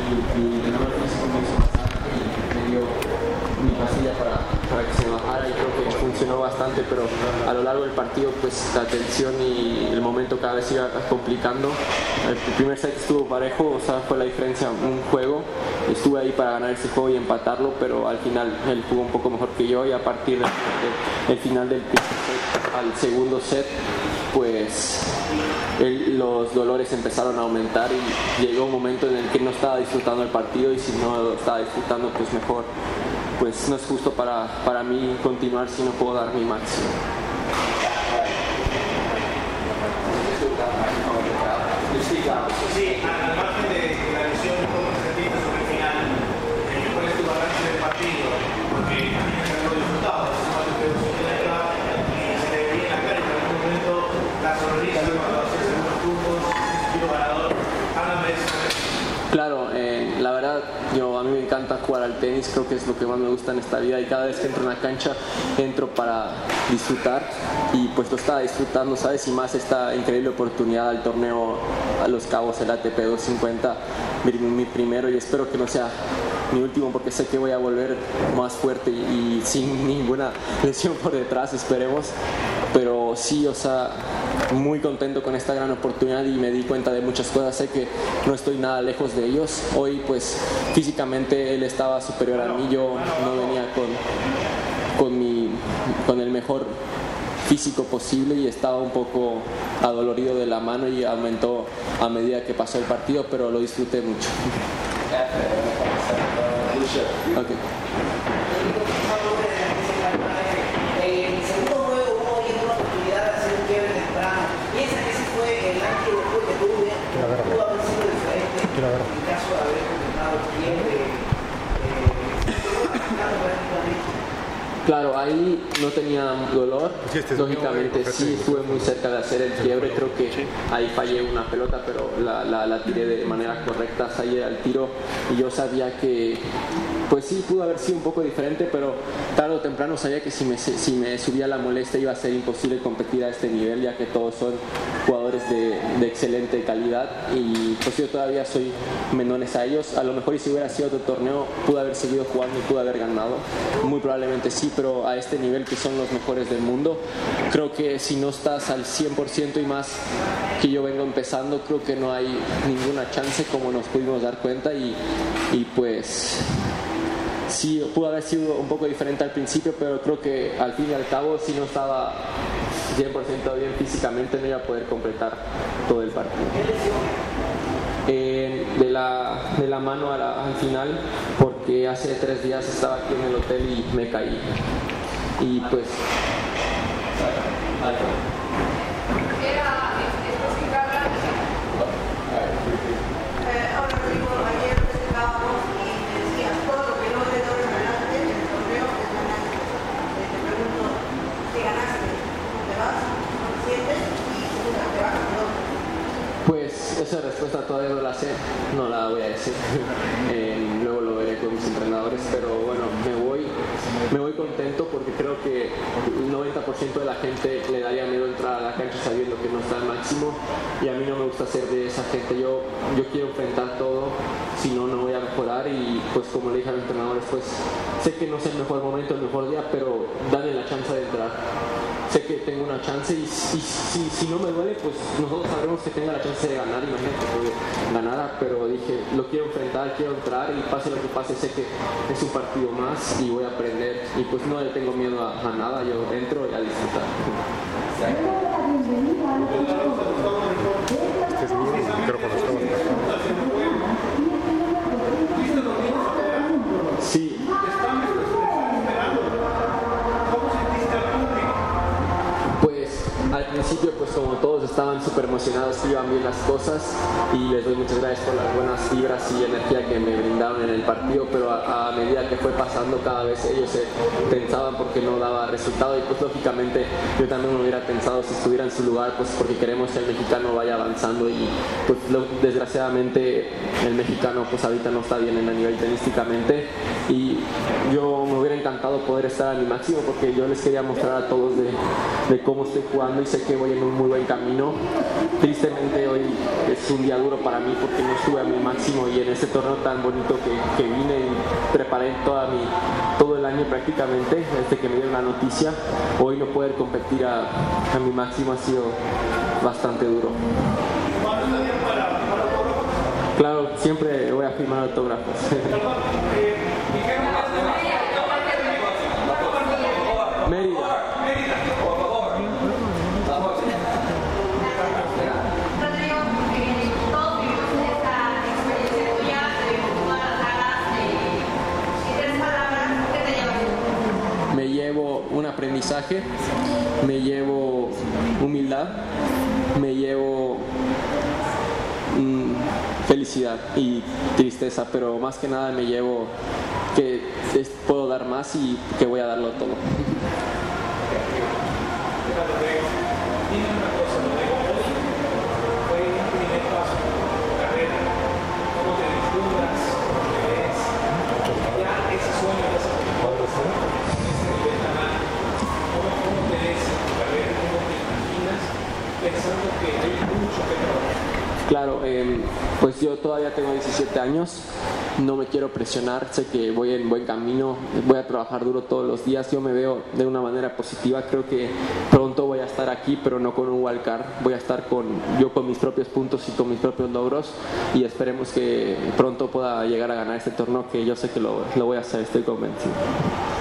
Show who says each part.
Speaker 1: mi entrenador físico me hizo masaje y me dio mi pastilla para que se me bajara y creo que funcionó bastante, pero a lo largo del partido pues la tensión y el momento cada vez iba complicando. El primer set estuvo parejo, o sea, fue la diferencia un juego. Estuve ahí para ganar ese juego y empatarlo, pero al final él jugó un poco mejor que yo y a partir del final del primer set al segundo set pues los dolores empezaron a aumentar y llegó un momento en el que no estaba disfrutando el partido y si no lo estaba disfrutando pues mejor, pues no es justo para mí continuar si no puedo dar mi máximo.
Speaker 2: Sí, al margen de la lesión, ¿cómo te sentiste sobre el final? ¿Cuál es tu balance del partido? Porque a mí me lo he disfrutado, se le veía en la cara y en algún momento la sonrisa cuando haces unos puntos, ese tiro ganador. Háblame de eso.
Speaker 1: Claro, la verdad, a mí me encanta jugar al tenis, creo que es lo que más me gusta en esta vida y cada vez que entro en la cancha entro para disfrutar y pues lo estaba disfrutando, ¿sabes? Y más esta increíble oportunidad al torneo a Los Cabos, el ATP 250, mi primero y espero que no sea mi último porque sé que voy a volver más fuerte y sin ninguna lesión por detrás, esperemos, pero sí, o sea, muy contento con esta gran oportunidad y me di cuenta de muchas cosas, sé que no estoy nada lejos de ellos, hoy pues físicamente él estaba superior a mí, yo no venía con el mejor físico posible y estaba un poco adolorido de la mano y aumentó a medida que pasó el partido, pero lo disfruté mucho. Okay.
Speaker 3: En el segundo juego hubo una oportunidad de hacer un quiebre temprano. Piensa que ese fue el antes y después que tuve. Pudo haber sido diferente en el caso de haber completado el quiebre.
Speaker 1: Claro, ahí no tenía dolor, lógicamente sí estuve muy cerca de hacer el quiebre, creo que ahí fallé una pelota, pero la tiré de manera correcta, ahí era el tiro y yo sabía que pues sí, pudo haber sido un poco diferente, pero tarde o temprano sabía que si me subía la molestia iba a ser imposible competir a este nivel, ya que todos son jugadores de excelente calidad y pues yo todavía soy menores a ellos, a lo mejor y si hubiera sido otro torneo pude haber seguido jugando y pude haber ganado, muy probablemente sí, pero a este nivel que son los mejores del mundo, creo que si no estás al 100% y más que yo vengo empezando, creo que no hay ninguna chance como nos pudimos dar cuenta y pues sí, pudo haber sido un poco diferente al principio, pero creo que al fin y al cabo si no estaba 100% bien físicamente no iba a poder completar todo el partido. De la mano al final, porque hace 3 días estaba aquí en el hotel y me caí y pues
Speaker 4: ahora Rodrigo, ayer presentábamos y me decías todo lo que no te doy ganaste en el torneo es ganaste. Te pregunto, ¿qué ganaste? ¿Te vas? ¿Cómo te sientes? Y segunda, ¿te vas o no?
Speaker 1: pues esa respuesta todavía no la sé, no la voy a decir, luego lo veré con mis entrenadores, pero bueno, me voy contento porque creo que el 90% de la gente le daría miedo entrar a la cancha sabiendo que no está al máximo y a mí no me gusta ser de esa gente, yo quiero enfrentar todo, si no voy a mejorar y pues como le dije a mis entrenadores, pues sé que no es el mejor momento, el mejor día, pero dale la chance de entrar. Sé que tengo una chance y si no me duele, pues nosotros sabremos que tengo la chance de ganar, imagínate que ganara, pero dije, lo quiero enfrentar, quiero entrar y pase lo que pase, sé que es un partido más y voy a aprender y pues no le tengo miedo a nada, yo entro y a disfrutar. Sí. Al principio, pues como todos estaban súper emocionados, iban bien las cosas y les doy muchas gracias por las buenas vibras y energía que me brindaron en el partido, pero a medida que fue pasando cada vez ellos se tensaban porque no daba resultado y pues lógicamente yo también me hubiera tensado si estuviera en su lugar, pues porque queremos que el mexicano vaya avanzando y pues desgraciadamente el mexicano pues ahorita no está bien en el nivel tenísticamente y yo me hubiera encantado poder estar a mi máximo porque yo les quería mostrar a todos de cómo estoy jugando y sé que voy en un muy buen camino camino. Tristemente hoy es un día duro para mí porque no estuve a mi máximo, y en ese torneo tan bonito que vine y preparé todo el año prácticamente, desde que me dieron la noticia, hoy no poder competir a mi máximo ha sido bastante duro. Claro, siempre voy a firmar autógrafos. Mérida. Me llevo un aprendizaje, me llevo humildad, me llevo felicidad y tristeza, pero más que nada me llevo que puedo dar más y que voy a darlo todo.
Speaker 2: Dime una cosa, Rodrigo, fue un primer paso en tu carrera. ¿Cómo te vislumbras? ¿Cómo te ves? Ya ese sueño ya se cumplió en ese nivel tan alto. ¿Cómo te ves en tu carrera? ¿Cómo te imaginas? Pensando que hay mucho que trabajar.
Speaker 1: Claro, pues yo todavía tengo 17 años, no me quiero presionar, sé que voy en buen camino, voy a trabajar duro todos los días, yo me veo de una manera positiva, creo que pronto voy a estar aquí, pero no con un wildcard, voy a estar con mis propios puntos y con mis propios logros, y esperemos que pronto pueda llegar a ganar este torneo, que yo sé que lo voy a hacer, estoy convencido.